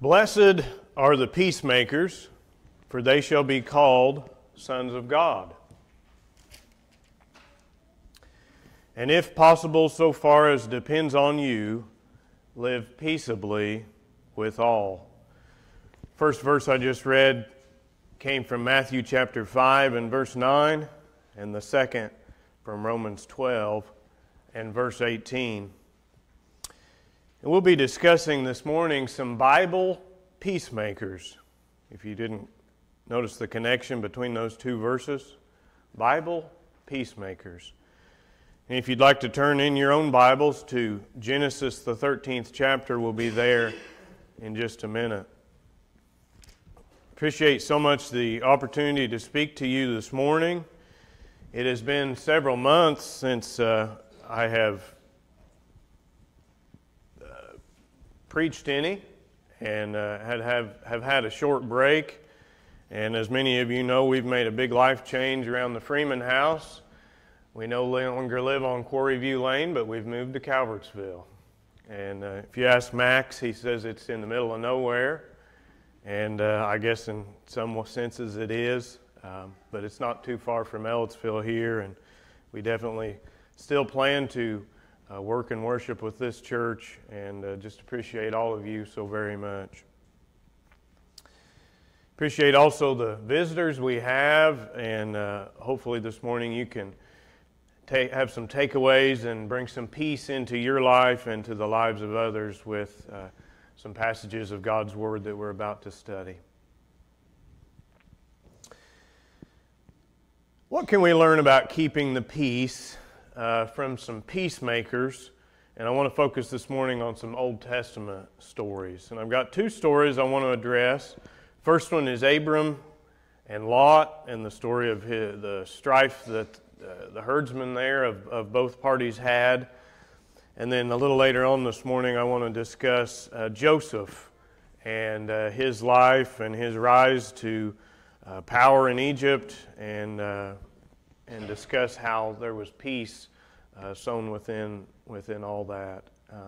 Blessed are the peacemakers, for they shall be called sons of God. And if possible, so far as depends on you, live peaceably with all. First verse I just read came from Matthew chapter 5 and verse 9, and the second from Romans 12 and verse 18. And we'll be discussing this morning some Bible peacemakers. If you didn't notice the connection between those two verses, Bible peacemakers. And if you'd like to turn in your own Bibles to Genesis, the 13th chapter, we'll be there in just a minute. Appreciate so much the opportunity to speak to you this morning. It has been several months since I have preached any, and have had a short break. And as many of you know, we've made a big life change around the Freeman house. We no longer live on Quarry View Lane, but we've moved to Calvertsville. And if you ask Max, he says it's in the middle of nowhere. And I guess in some senses it is, but it's not too far from Ellettsville here. And we definitely still plan to work and worship with this church, and just appreciate all of you so very much. Appreciate also the visitors we have, and hopefully this morning you can have some takeaways and bring some peace into your life and to the lives of others with some passages of God's Word that we're about to study. What can we learn about keeping the peace from some peacemakers? And I want to focus this morning on some Old Testament stories. And I've got two stories I want to address. First one is Abram and Lot, and the story of the strife that the herdsmen there of both parties had. And then a little later on this morning, I want to discuss Joseph and his life and his rise to power in Egypt, and discuss how there was peace sown within all that.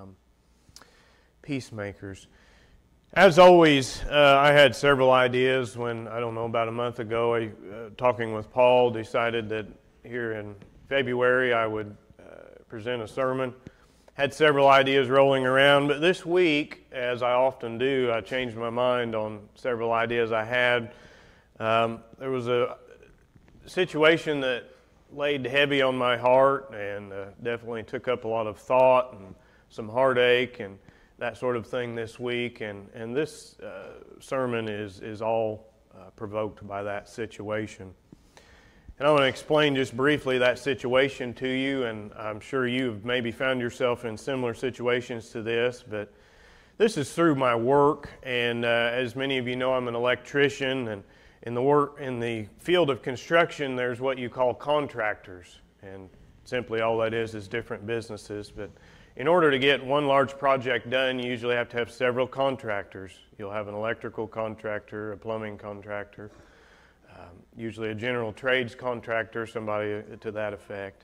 Peacemakers. As always, I had several ideas when, I don't know, about a month ago, talking with Paul, decided that here in February I would present a sermon. Had several ideas rolling around, but this week, as I often do, I changed my mind on several ideas I had. There was a situation that laid heavy on my heart and definitely took up a lot of thought and some heartache and that sort of thing this week. And this sermon is all provoked by that situation. And I want to explain just briefly that situation to you, and I'm sure you've maybe found yourself in similar situations to this, but this is through my work, and as many of you know, I'm an electrician, and in the field of construction, there's what you call contractors, and simply all that is different businesses. But in order to get one large project done, you usually have to have several contractors. You'll have an electrical contractor, a plumbing contractor, usually a general trades contractor, somebody to that effect.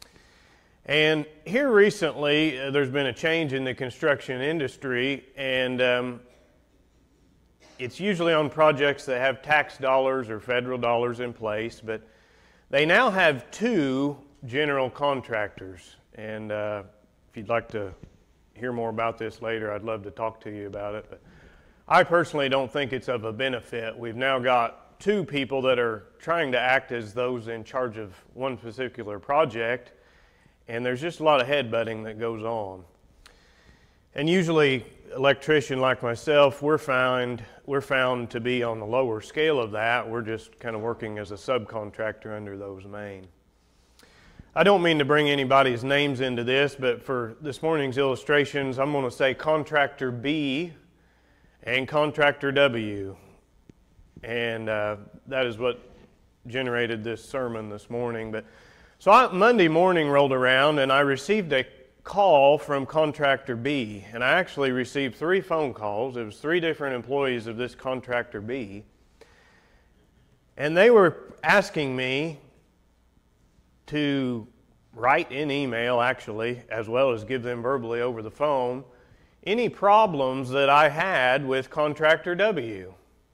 And here recently, there's been a change in the construction industry, and it's usually on projects that have tax dollars or federal dollars in place, but they now have two general contractors. And if you'd like to hear more about this later, I'd love to talk to you about it. But I personally don't think it's of a benefit. We've now got two people that are trying to act as those in charge of one particular project, and there's just a lot of headbutting that goes on. And usually, electrician like myself, we're found to be on the lower scale of that. We're just kind of working as a subcontractor under those main. I don't mean to bring anybody's names into this, but for this morning's illustrations, I'm going to say contractor B and contractor W. And that is what generated this sermon this morning. So Monday morning rolled around, and I received a call from contractor B. And I actually received 3 phone calls. It was 3 different employees of this contractor B. And they were asking me to write in email, actually, as well as give them verbally over the phone, any problems that I had with Contractor W.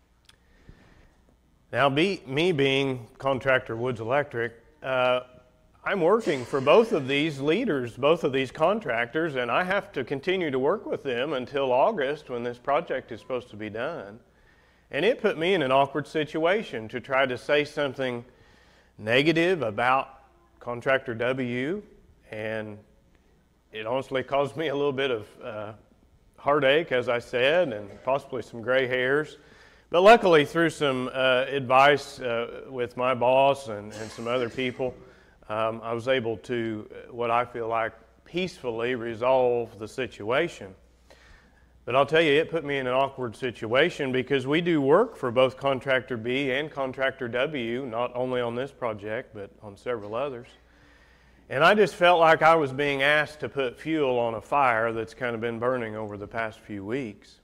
Now, me being Contractor Woods Electric, I'm working for both of these leaders, both of these contractors, and I have to continue to work with them until August when this project is supposed to be done. And it put me in an awkward situation to try to say something negative about Contractor W, and it honestly caused me a little bit of heartache, as I said, and possibly some gray hairs. But luckily, through some advice with my boss and some other people, I was able to, what I feel like, peacefully resolve the situation. But I'll tell you, it put me in an awkward situation because we do work for both Contractor B and Contractor W, not only on this project, but on several others. And I just felt like I was being asked to put fuel on a fire that's kind of been burning over the past few weeks.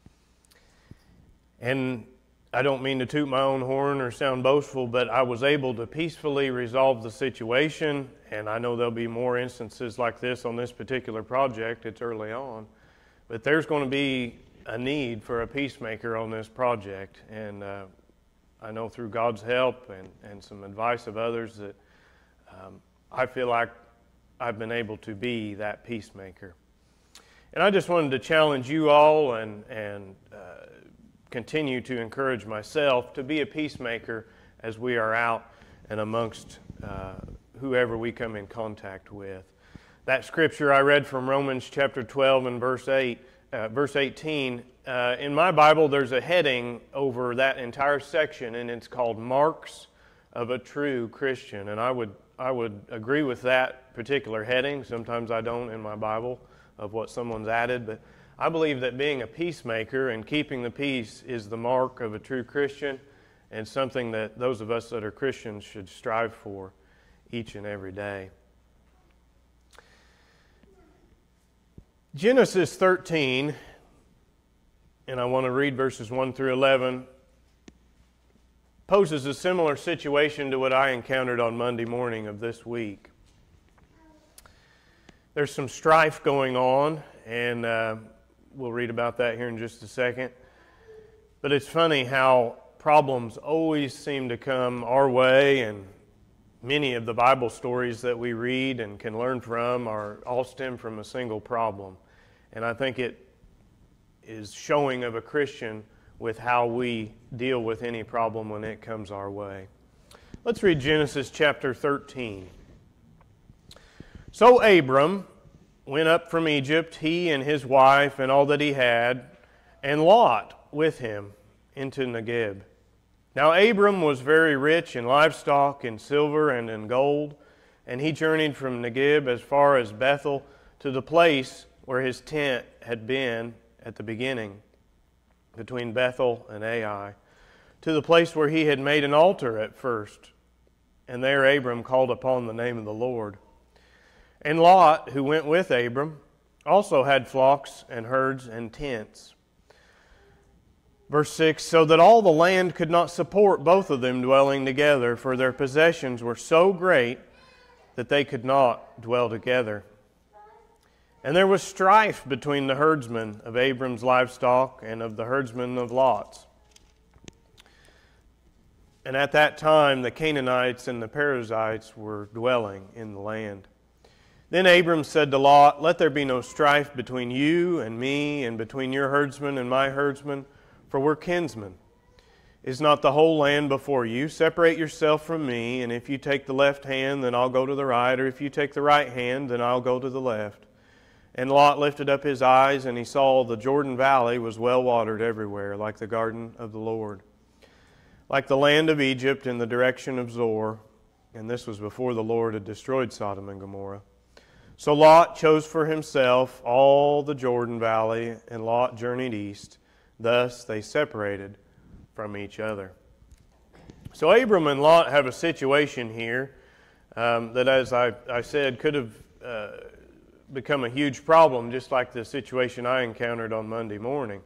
And I don't mean to toot my own horn or sound boastful, but I was able to peacefully resolve the situation, and I know there'll be more instances like this on this particular project. It's early on. But there's going to be a need for a peacemaker on this project, and I know through God's help and some advice of others that I feel like I've been able to be that peacemaker. And I just wanted to challenge you all and continue to encourage myself to be a peacemaker as we are out and amongst whoever we come in contact with. That scripture I read from Romans chapter 12 and verse 18, in my Bible there's a heading over that entire section, and it's called Marks of a True Christian. And I would agree with that particular heading. Sometimes I don't in my Bible of what someone's added, but I believe that being a peacemaker and keeping the peace is the mark of a true Christian, and something that those of us that are Christians should strive for each and every day. Genesis 13, and I want to read verses 1 through 11, poses a similar situation to what I encountered on Monday morning of this week. There's some strife going on, and we'll read about that here in just a second. But it's funny how problems always seem to come our way, and many of the Bible stories that we read and can learn from are all stem from a single problem. And I think it is showing of a Christian with how we deal with any problem when it comes our way. Let's read Genesis chapter 13. So Abram went up from Egypt, he and his wife and all that he had, and Lot with him into Negeb. Now Abram was very rich in livestock, in silver, and in gold, and he journeyed from Negeb as far as Bethel to the place where his tent had been at the beginning, between Bethel and Ai, to the place where he had made an altar at first. And there Abram called upon the name of the Lord. And Lot, who went with Abram, also had flocks and herds and tents. Verse 6, so that all the land could not support both of them dwelling together, for their possessions were so great that they could not dwell together. And there was strife between the herdsmen of Abram's livestock and of the herdsmen of Lot's. And at that time the Canaanites and the Perizzites were dwelling in the land. Then Abram said to Lot, let there be no strife between you and me, and between your herdsmen and my herdsmen, for we're kinsmen. Is not the whole land before you? Separate yourself from me, and if you take the left hand, then I'll go to the right, or if you take the right hand, then I'll go to the left. And Lot lifted up his eyes, and he saw the Jordan Valley was well watered everywhere, like the garden of the Lord, like the land of Egypt in the direction of Zoar. And this was before the Lord had destroyed Sodom and Gomorrah. So Lot chose for himself all the Jordan Valley, and Lot journeyed east. Thus they separated from each other. So Abram and Lot have a situation here that, as I said, could have become a huge problem, just like the situation I encountered on Monday morning.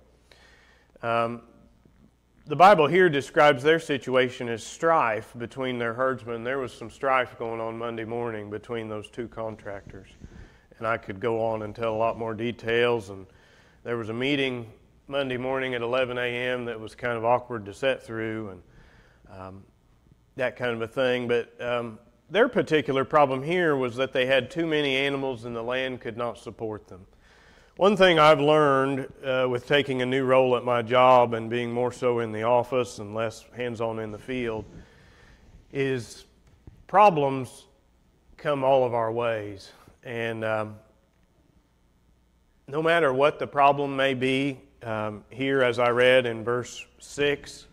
The Bible here describes their situation as strife between their herdsmen. There was some strife going on Monday morning between those two contractors. And I could go on and tell a lot more details and There was a meeting Monday morning at 11 a.m. that was kind of awkward to sit through, and that kind of a thing. But their particular problem here was that they had too many animals and the land could not support them. One thing I've learned with taking a new role at my job and being more so in the office and less hands-on in the field is problems come all of our ways. And no matter what the problem may be, here as I read in verse 6,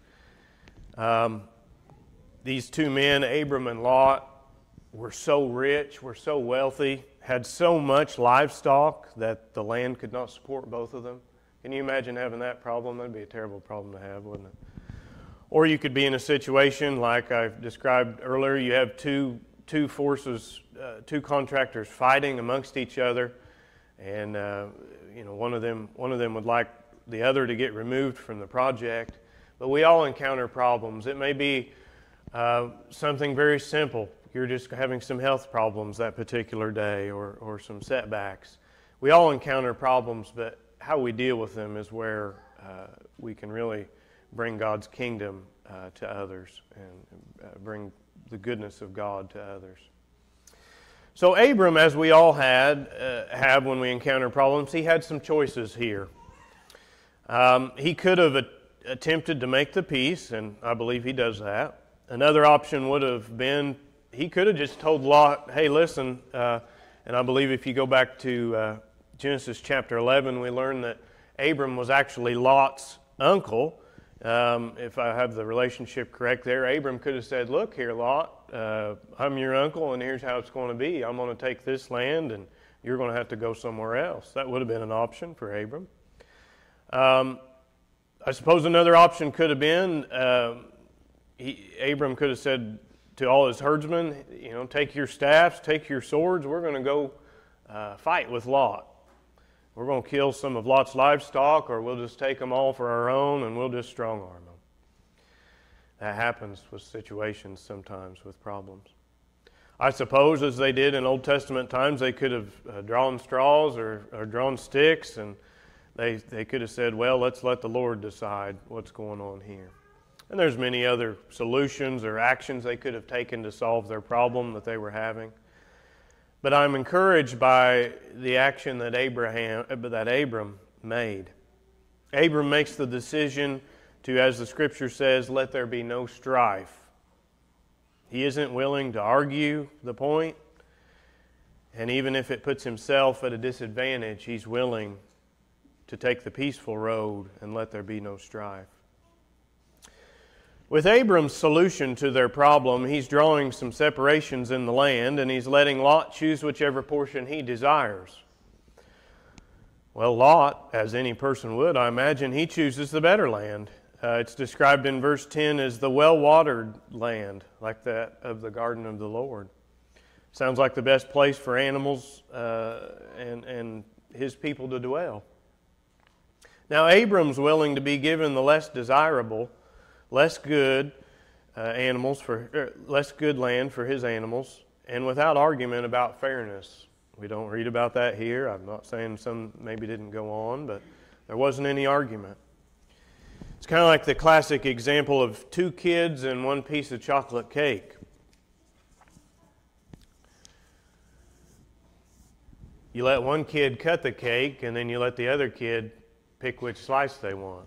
these two men, Abram and Lot, were so rich, were so wealthy, had so much livestock that the land could not support both of them. Can you imagine having that problem? That'd be a terrible problem to have, wouldn't it? Or you could be in a situation like I've described earlier. You have two forces, two contractors fighting amongst each other, and one of them would like the other to get removed from the project. But we all encounter problems. It may be something very simple. You're just having some health problems that particular day or some setbacks. We all encounter problems, but how we deal with them is where we can really bring God's kingdom to others and bring the goodness of God to others. So Abram, as we all have when we encounter problems, he had some choices here. He could have attempted to make the peace, and I believe he does that. Another option would have been he could have just told Lot, hey, listen, and I believe if you go back to Genesis chapter 11, we learn that Abram was actually Lot's uncle. If I have the relationship correct there, Abram could have said, look here, Lot, I'm your uncle, and here's how it's going to be. I'm going to take this land, and you're going to have to go somewhere else. That would have been an option for Abram. I suppose another option could have been Abram could have said to all his herdsmen, take your staffs, take your swords, we're going to go fight with Lot. We're going to kill some of Lot's livestock, or we'll just take them all for our own and we'll just strong-arm them. That happens with situations sometimes with problems. I suppose as they did in Old Testament times, they could have drawn straws or drawn sticks, and they could have said, well, let's let the Lord decide what's going on here. And there's many other solutions or actions they could have taken to solve their problem that they were having. But I'm encouraged by the action that Abram made. Abram makes the decision to, as the Scripture says, let there be no strife. He isn't willing to argue the point, and even if it puts himself at a disadvantage, he's willing to take the peaceful road and let there be no strife. With Abram's solution to their problem, he's drawing some separations in the land, and he's letting Lot choose whichever portion he desires. Well, Lot, as any person would, I imagine, he chooses the better land. It's described in verse 10 as the well-watered land, like that of the garden of the Lord. Sounds like the best place for animals and his people to dwell. Now, Abram's willing to be given the less desirable, less good less good land for his animals, and without argument about fairness. We don't read about that here. I'm not saying some maybe didn't go on, but there wasn't any argument. It's kind of like the classic example of two kids and one piece of chocolate cake. You let one kid cut the cake, and then you let the other kid pick which slice they want.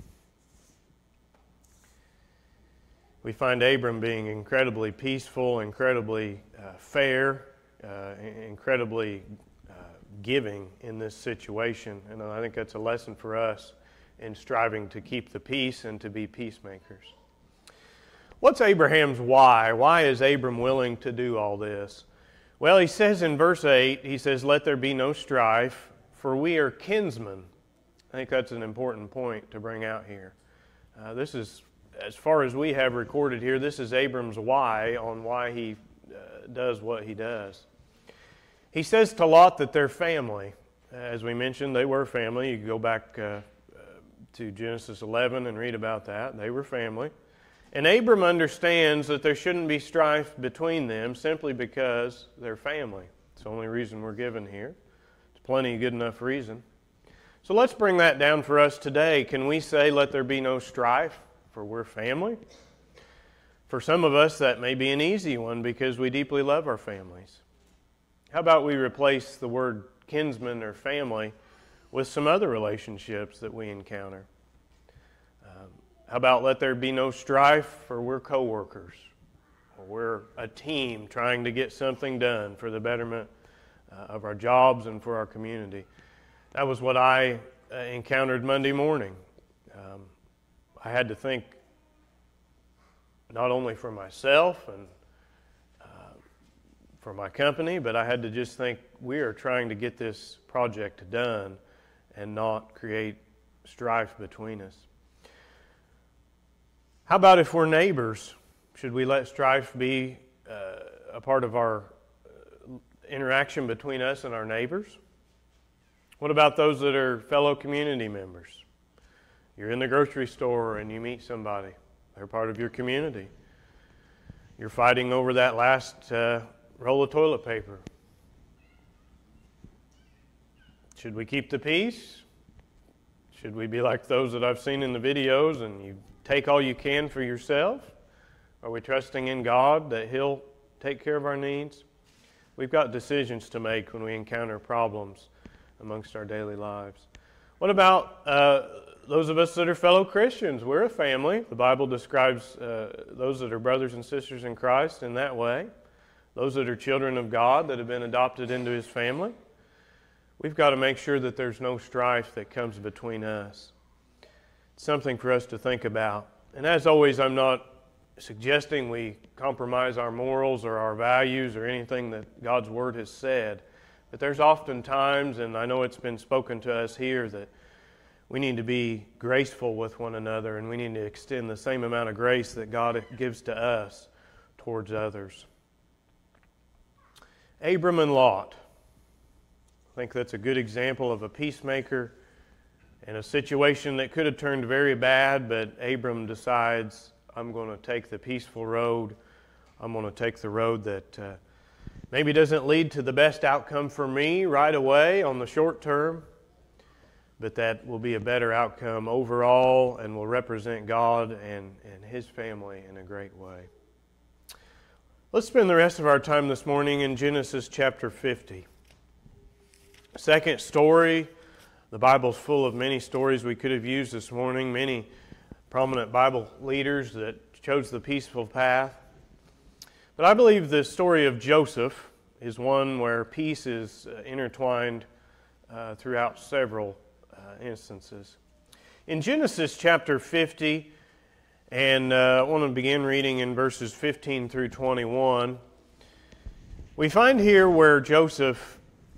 We find Abram being incredibly peaceful, incredibly fair, incredibly giving in this situation. And I think that's a lesson for us in striving to keep the peace and to be peacemakers. What's Abraham's why? Why is Abram willing to do all this? Well, he says in verse 8, he says, let there be no strife, for we are kinsmen. I think that's an important point to bring out here. This is, as far as we have recorded here, this is Abram's why on why he does what he does. He says to Lot that they're family. As we mentioned, they were family. You can go back to Genesis 11 and read about that. They were family. And Abram understands that there shouldn't be strife between them simply because they're family. It's the only reason we're given here. It's plenty good enough reason. So let's bring that down for us today. Can we say, let there be no strife, for we're family? For some of us, that may be an easy one because we deeply love our families. How about we replace the word kinsman or family with some other relationships that we encounter? How about let there be no strife, for we're co-workers, or we're a team trying to get something done for the betterment of our jobs and for our community. That was what I encountered Monday morning. I had to think not only for myself and for my company, but I had to just think we are trying to get this project done and not create strife between us. How about if we're neighbors? Should we let strife be a part of our interaction between us and our neighbors? What about those that are fellow community members? You're in the grocery store and you meet somebody. They're part of your community. You're fighting over that last roll of toilet paper. Should we keep the peace? Should we be like those that I've seen in the videos and you take all you can for yourself? Are we trusting in God that He'll take care of our needs? We've got decisions to make when we encounter problems amongst our daily lives. What about those of us that are fellow Christians? We're a family. The Bible describes those that are brothers and sisters in Christ in that way. Those that are children of God that have been adopted into His family. We've got to make sure that there's no strife that comes between us. It's something for us to think about. And as always, I'm not suggesting we compromise our morals or our values or anything that God's Word has said. But there's often times, and I know it's been spoken to us here, that we need to be graceful with one another and we need to extend the same amount of grace that God gives to us towards others. Abram and Lot. I think that's a good example of a peacemaker in a situation that could have turned very bad, but Abram decides, I'm going to take the peaceful road. I'm going to take the road that maybe doesn't lead to the best outcome for me right away on the short term, but that will be a better outcome overall and will represent God and His family in a great way. Let's spend the rest of our time this morning in Genesis chapter 50. Second story. The Bible's full of many stories we could have used this morning, many prominent Bible leaders that chose the peaceful path. But I believe the story of Joseph is one where peace is intertwined throughout several instances. In Genesis chapter 50, and I want to begin reading in verses 15 through 21, we find here where Joseph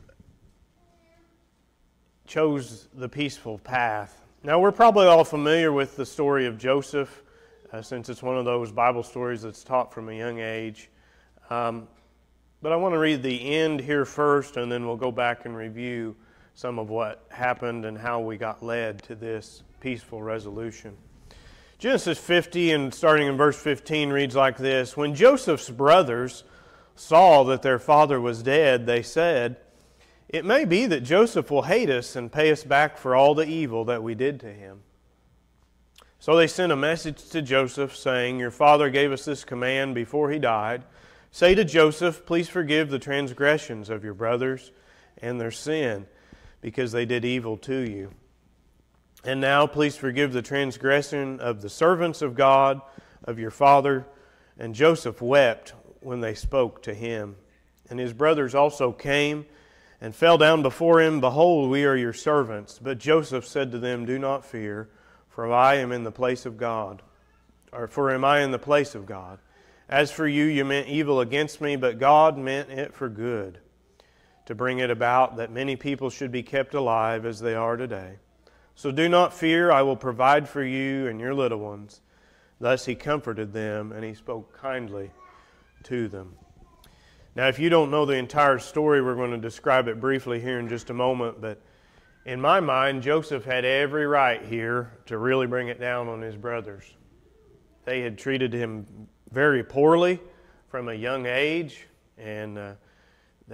chose the peaceful path. Now, we're probably all familiar with the story of Joseph, since it's one of those Bible stories that's taught from a young age. But I want to read the end here first, and then we'll go back and review some of what happened and how we got led to this peaceful resolution. Genesis 50, and starting in verse 15, reads like this. When Joseph's brothers saw that their father was dead, they said, "It may be that Joseph will hate us and pay us back for all the evil that we did to him." So they sent a message to Joseph saying, "Your father gave us this command before he died. Say to Joseph, please forgive the transgressions of your brothers and their sin, because they did evil to you. And now please forgive the transgression of the servants of God, of your father." And Joseph wept when they spoke to him. And his brothers also came and fell down before him. "Behold, we are your servants." But Joseph said to them, "Do not fear, for I am in the place of God. Am I in the place of God? As for you, you meant evil against me, but God meant it for good, to bring it about that many people should be kept alive as they are today. So do not fear, I will provide for you and your little ones." Thus he comforted them, and he spoke kindly to them. Now, if you don't know the entire story, we're going to describe it briefly here in just a moment, but in my mind, Joseph had every right here to really bring it down on his brothers. They had treated him very poorly from a young age, and they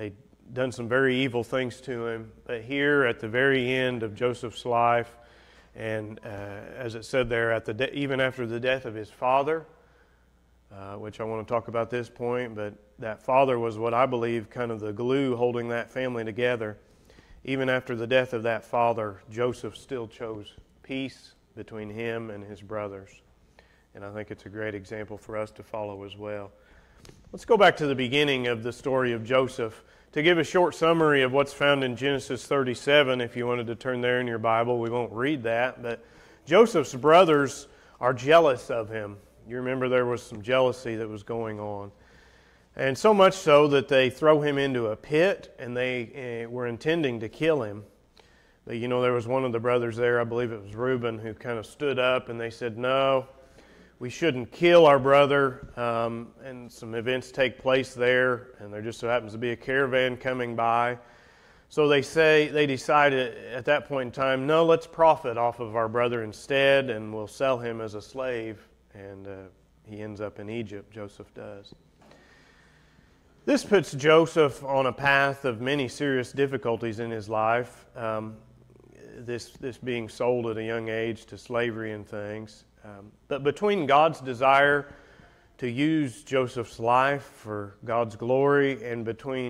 done some very evil things to him. But here at the very end of Joseph's life, and as it said there, even after the death of his father, which I want to talk about this point, but that father was what I believe kind of the glue holding that family together. Even after the death of that father, Joseph still chose peace between him and his brothers. And I think it's a great example for us to follow as well. Let's go back to the beginning of the story of Joseph to give a short summary of what's found in Genesis 37. If you wanted to turn there in your Bible, we won't read that. But Joseph's brothers are jealous of him. You remember there was some jealousy that was going on. And so much so that they throw him into a pit, and they were intending to kill him. But you know, there was one of the brothers there, I believe it was Reuben, who kind of stood up, and they said, no, we shouldn't kill our brother. And some events take place there, and there just so happens to be a caravan coming by. So they decided at that point in time, no, let's profit off of our brother instead, and we'll sell him as a slave. And he ends up in Egypt, Joseph does. This puts Joseph on a path of many serious difficulties in his life, this being sold at a young age to slavery and things. But between God's desire to use Joseph's life for God's glory and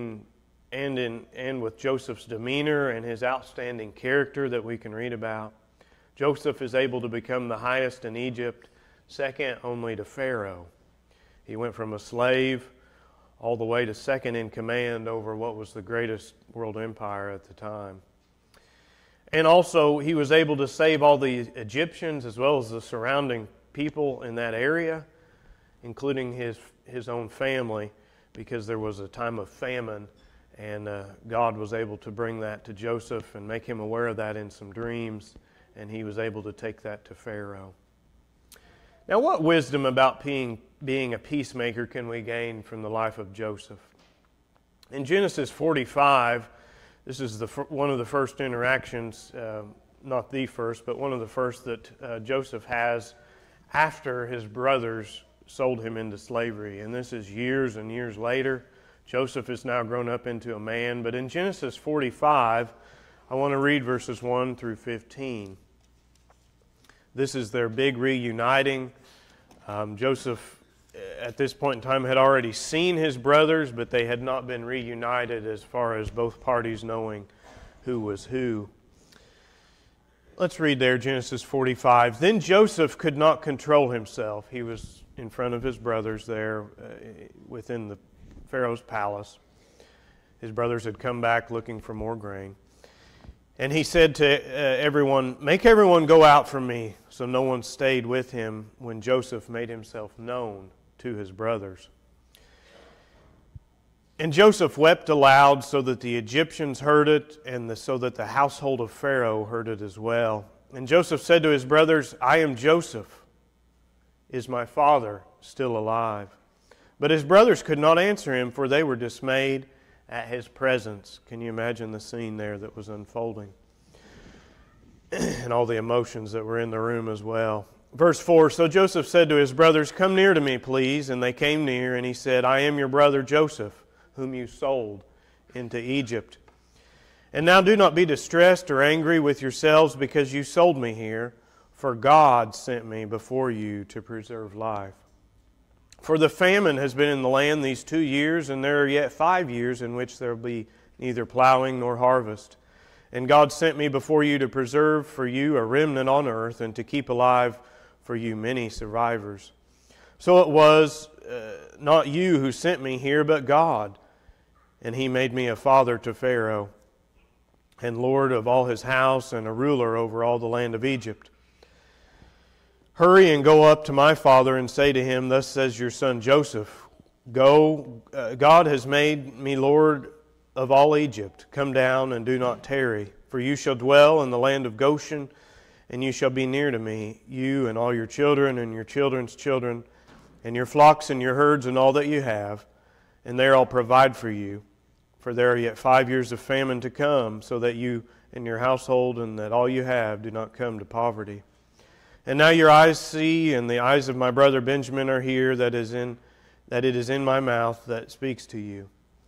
with Joseph's demeanor and his outstanding character that we can read about, Joseph is able to become the highest in Egypt, second only to Pharaoh. He went from a slave all the way to second in command over what was the greatest world empire at the time. And also, he was able to save all the Egyptians as well as the surrounding people in that area, including his own family, because there was a time of famine, and God was able to bring that to Joseph and make him aware of that in some dreams, and he was able to take that to Pharaoh. Now, what wisdom about being a peacemaker can we gain from the life of Joseph? In Genesis 45, this is one of the first interactions, not the first, but one of the first that Joseph has after his brothers sold him into slavery. And this is years and years later. Joseph is now grown up into a man. But in Genesis 45, I want to read verses 1 through 15. This is their big reuniting. Joseph, at this point in time, had already seen his brothers, but they had not been reunited as far as both parties knowing who was who. Let's read there, Genesis 45. Then Joseph could not control himself. He was in front of his brothers there within the Pharaoh's palace. His brothers had come back looking for more grain. And he said to everyone, "Make everyone go out from me." So no one stayed with him when Joseph made himself known to his brothers. And Joseph wept aloud so that the Egyptians heard it, and so that the household of Pharaoh heard it as well. And Joseph said to his brothers, "I am Joseph. Is my father still alive?" But his brothers could not answer him, for they were dismayed at his presence. Can you imagine the scene there that was unfolding? And all the emotions that were in the room as well. Verse 4, so Joseph said to his brothers, "Come near to me, please." And they came near, and he said, "I am your brother Joseph, whom you sold into Egypt. And now do not be distressed or angry with yourselves because you sold me here, for God sent me before you to preserve life. For the famine has been in the land these 2 years, and there are yet 5 years in which there will be neither plowing nor harvest. And God sent me before you to preserve for you a remnant on earth, and to keep alive for you many survivors. So it was not you who sent me here, but God. And He made me a father to Pharaoh, and Lord of all his house, and a ruler over all the land of Egypt. Hurry and go up to my father and say to him, Thus says your son Joseph, Go, God has made me Lord of all Egypt. Come down and do not tarry, for you shall dwell in the land of Goshen, and you shall be near to me, you and all your children and your children's children, and your flocks and your herds and all that you have, and there I'll provide for you. For there are yet 5 years of famine to come, so that you and your household and that all you have do not come to poverty. And now your eyes see, and the eyes of my brother Benjamin are here, that it is in my mouth that speaks to you.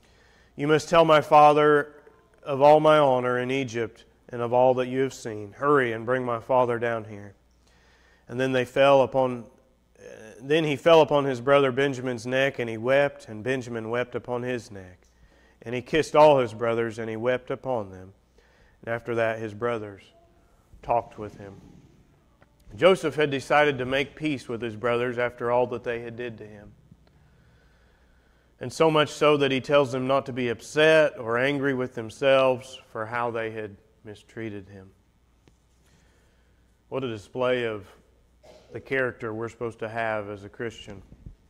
You must tell my father of all my honor in Egypt and of all that you have seen. Hurry and bring my father down here." And then he fell upon his brother Benjamin's neck, and he wept, and Benjamin wept upon his neck. And he kissed all his brothers, and he wept upon them. And after that his brothers talked with him. Joseph had decided to make peace with his brothers after all that they had did to him. And so much so that he tells them not to be upset or angry with themselves for how they had mistreated him. What a display of the character we're supposed to have as a Christian.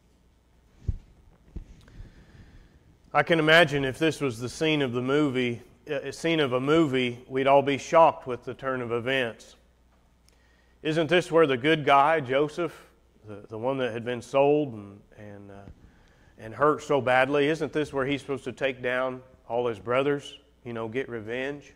I can imagine if this was the scene of a movie, we'd all be shocked with the turn of events. Isn't this where the good guy, Joseph, the one that had been sold and hurt so badly, isn't this where he's supposed to take down all his brothers, get revenge?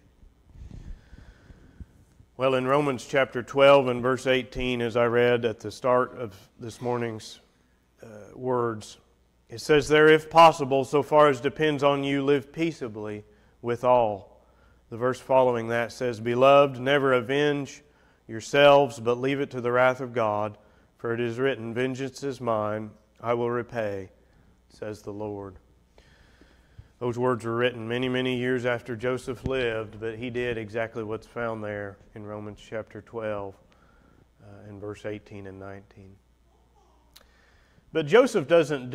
Well, in Romans chapter 12 and verse 18, as I read at the start of this morning's words, it says there, "If possible, so far as depends on you, live peaceably with all." The verse following that says, "Beloved, never avenge yourselves, but leave it to the wrath of God, for it is written, 'Vengeance is mine, I will repay,' says the Lord." Those words were written many, many years after Joseph lived, but he did exactly what's found there in Romans chapter 12 in verse 18 and 19. But Joseph doesn't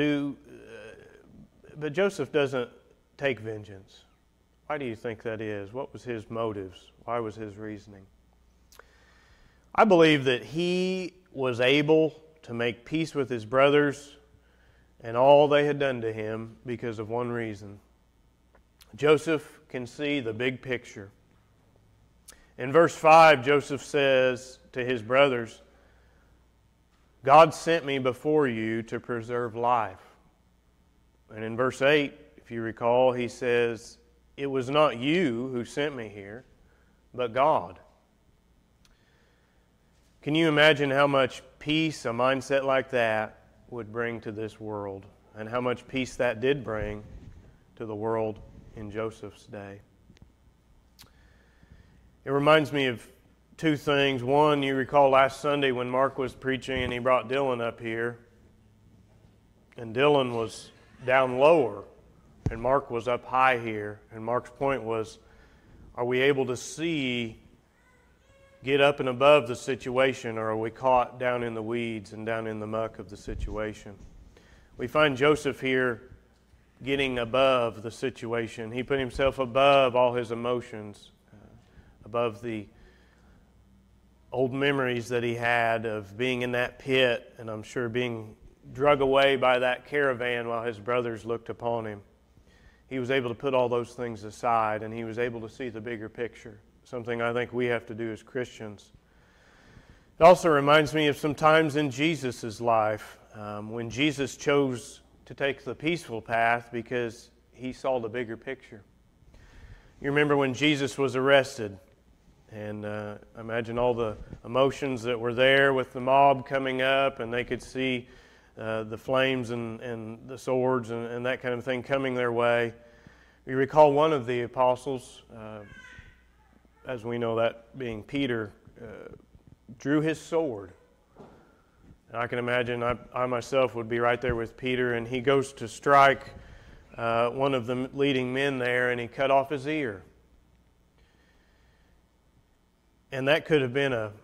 take vengeance. Why do you think that is? What was his motives? Why was his reasoning? I believe that he was able to make peace with his brothers and all they had done to him because of one reason. Joseph can see the big picture. In verse 5, Joseph says to his brothers, "God sent me before you to preserve life." And in verse 8, if you recall, he says, "It was not you who sent me here, but God." Can you imagine how much peace a mindset like that would bring to this world, and how much peace that did bring to the world in Joseph's day? It reminds me of two things. One, you recall last Sunday when Mark was preaching and he brought Dylan up here, and Dylan was down lower and Mark was up high here, and Mark's point was, are we able to get up and above the situation, or are we caught down in the weeds and down in the muck of the situation? We find Joseph here getting above the situation. He put himself above all his emotions, above the old memories that he had of being in that pit, and I'm sure being drug away by that caravan while his brothers looked upon him. He was able to put all those things aside, and he was able to see the bigger picture, something I think we have to do as Christians. It also reminds me of some times in Jesus' life when Jesus chose to take the peaceful path because he saw the bigger picture. You remember when Jesus was arrested, and imagine all the emotions that were there with the mob coming up, and they could see the flames and the swords and that kind of thing coming their way. You recall one of the apostles, as we know that being Peter, drew his sword. And I can imagine I myself would be right there with Peter, and he goes to strike one of the leading men there, and he cut off his ear. And that could have been a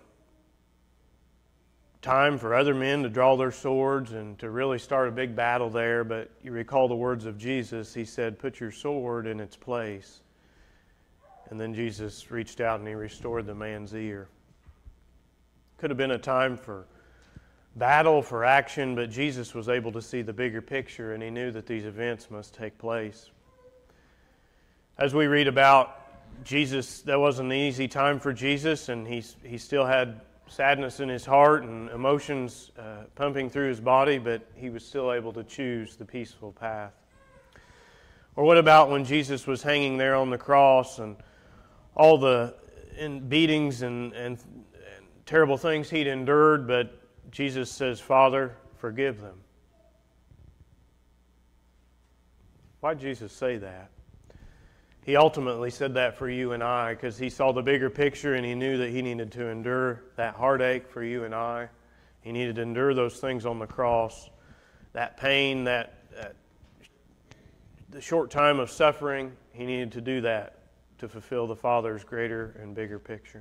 time for other men to draw their swords and to really start a big battle there, but you recall the words of Jesus. He said, "Put your sword in its place." And then Jesus reached out and he restored the man's ear. Could have been a time for battle, for action, but Jesus was able to see the bigger picture, and he knew that these events must take place. As we read about Jesus, that wasn't an easy time for Jesus, and he still had sadness in his heart and emotions pumping through his body, but he was still able to choose the peaceful path. Or what about when Jesus was hanging there on the cross and all the beatings and terrible things he'd endured, but Jesus says, "Father, forgive them." Why did Jesus say that? He ultimately said that for you and I because He saw the bigger picture and He knew that He needed to endure that heartache for you and I. He needed to endure those things on the cross, that pain, the short time of suffering. He needed to do that to fulfill the Father's greater and bigger picture.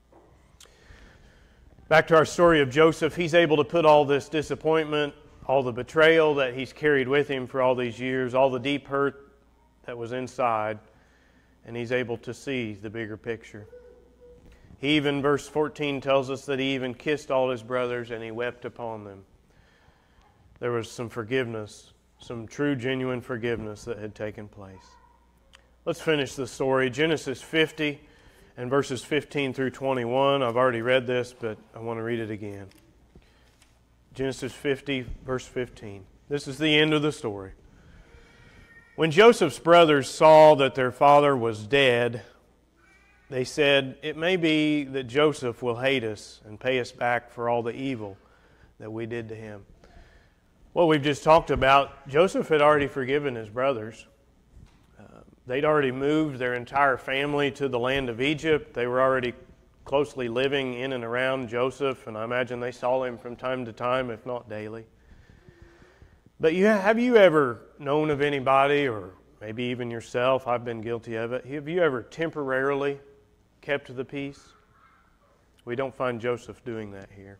Back to our story of Joseph, he's able to put all this disappointment, all the betrayal that he's carried with him for all these years, all the deep hurt that was inside, and he's able to see the bigger picture. He even, verse 14 tells us that he even kissed all his brothers and he wept upon them. There was some forgiveness, some true, genuine forgiveness that had taken place. Let's finish the story. Genesis 50 and verses 15 through 21. I've already read this, but I want to read it again. Genesis 50, verse 15. This is the end of the story. When Joseph's brothers saw that their father was dead, they said, "It may be that Joseph will hate us and pay us back for all the evil that we did to him." What we've just talked about, Joseph had already forgiven his brothers. They'd already moved their entire family to the land of Egypt. They were already closely living in and around Joseph, and I imagine they saw him from time to time, if not daily. But have you ever known of anybody, or maybe even yourself, I've been guilty of it, have you ever temporarily kept the peace? We don't find Joseph doing that here.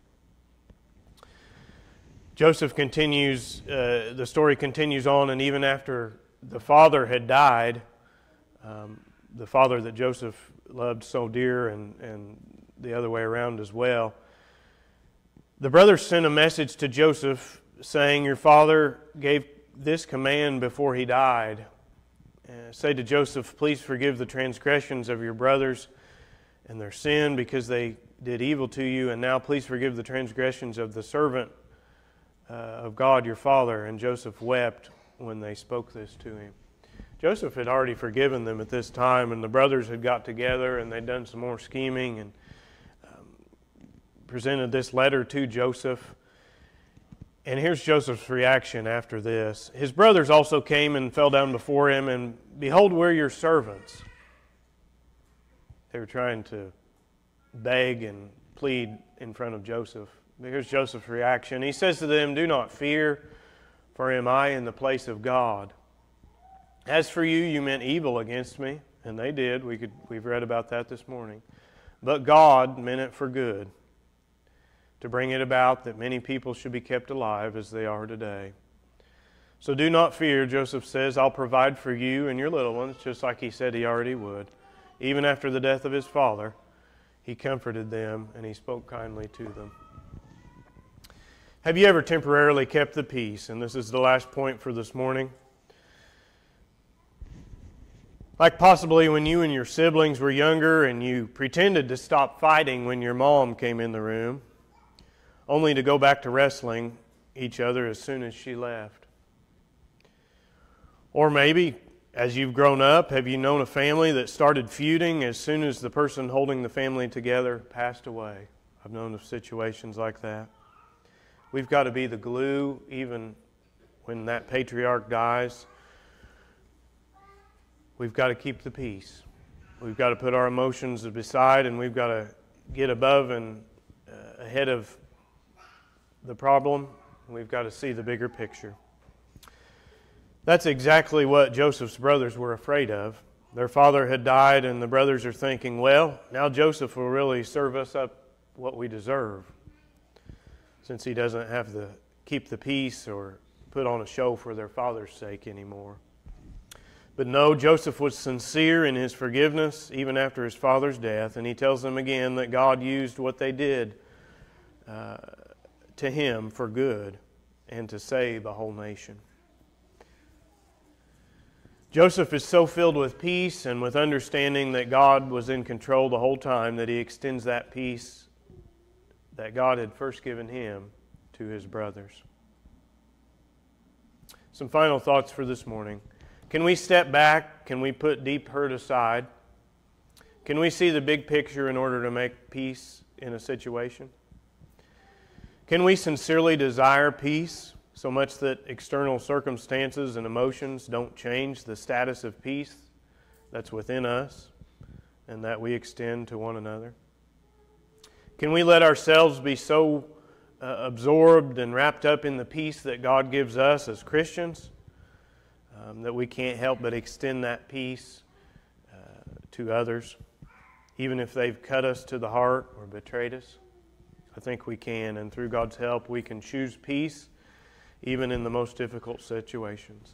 Joseph continues, the story continues on, and even after the father had died, the father that Joseph loved so dear, and the other way around as well, the brothers sent a message to Joseph saying, "Your father gave this command before he died. Say to Joseph, please forgive the transgressions of your brothers and their sin because they did evil to you, and now please forgive the transgressions of the servant of God your father." And Joseph wept when they spoke this to him. Joseph had already forgiven them at this time, and the brothers had got together and they'd done some more scheming and presented this letter to Joseph. And here's Joseph's reaction after this. His brothers also came and fell down before him, and behold, we're your servants. They were trying to beg and plead in front of Joseph. But here's Joseph's reaction. He says to them, "Do not fear, for am I in the place of God? As for you, you meant evil against me," and they did. We've read about that this morning. "But God meant it for good, to bring it about that many people should be kept alive as they are today. So do not fear," Joseph says, "I'll provide for you and your little ones," just like he said he already would. Even after the death of his father, he comforted them and he spoke kindly to them. Have you ever temporarily kept the peace? And this is the last point for this morning. Like possibly when you and your siblings were younger and you pretended to stop fighting when your mom came in the room, only to go back to wrestling each other as soon as she left. Or maybe, as you've grown up, have you known a family that started feuding as soon as the person holding the family together passed away? I've known of situations like that. We've got to be the glue even when that patriarch dies. We've got to keep the peace. We've got to put our emotions aside, and we've got to get above and ahead of the problem. We've got to see the bigger picture. That's exactly what Joseph's brothers were afraid of. Their father had died, and the brothers are thinking, well, now Joseph will really serve us up what we deserve, since he doesn't have to keep the peace or put on a show for their father's sake anymore. But no, Joseph was sincere in his forgiveness even after his father's death, and he tells them again that God used what they did to him for good and to save a whole nation. Joseph is so filled with peace and with understanding that God was in control the whole time that he extends that peace that God had first given him to his brothers. Some final thoughts for this morning. Can we step back? Can we put deep hurt aside? Can we see the big picture in order to make peace in a situation? Can we sincerely desire peace so much that external circumstances and emotions don't change the status of peace that's within us and that we extend to one another? Can we let ourselves be so absorbed and wrapped up in the peace that God gives us as Christians that we can't help but extend that peace to others, even if they've cut us to the heart or betrayed us? I think we can, and through God's help, we can choose peace even in the most difficult situations.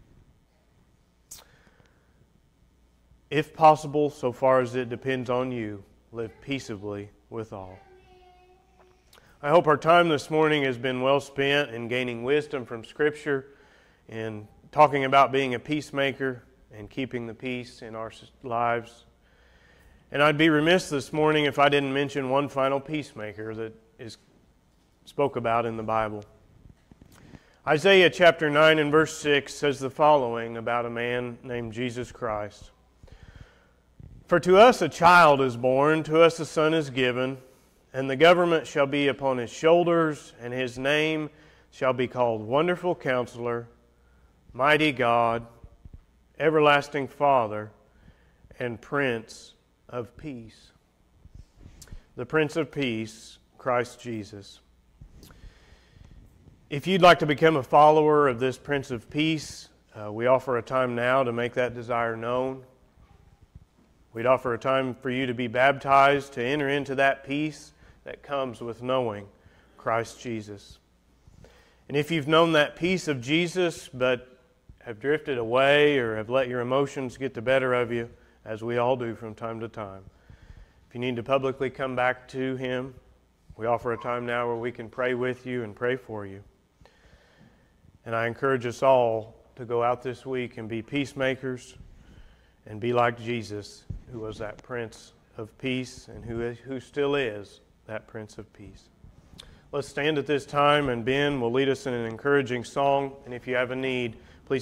If possible, so far as it depends on you, live peaceably with all. I hope our time this morning has been well spent in gaining wisdom from Scripture and talking about being a peacemaker and keeping the peace in our lives. And I'd be remiss this morning if I didn't mention one final peacemaker that is spoke about in the Bible. Isaiah chapter 9 and verse 6 says the following about a man named Jesus Christ. For to us a child is born, to us a son is given, and the government shall be upon his shoulders, and his name shall be called Wonderful Counselor, Mighty God, Everlasting Father, and Prince of Peace. The Prince of Peace, Christ Jesus. If you'd like to become a follower of this Prince of Peace, we offer a time now to make that desire known. We'd offer a time for you to be baptized, to enter into that peace that comes with knowing Christ Jesus. And if you've known that peace of Jesus but have drifted away or have let your emotions get the better of you, as we all do from time to time, if you need to publicly come back to Him, we offer a time now where we can pray with you and pray for you. And I encourage us all to go out this week and be peacemakers and be like Jesus, who was that Prince of Peace and who still is that Prince of Peace. Let's stand at this time, and Ben will lead us in an encouraging song. And if you have a need,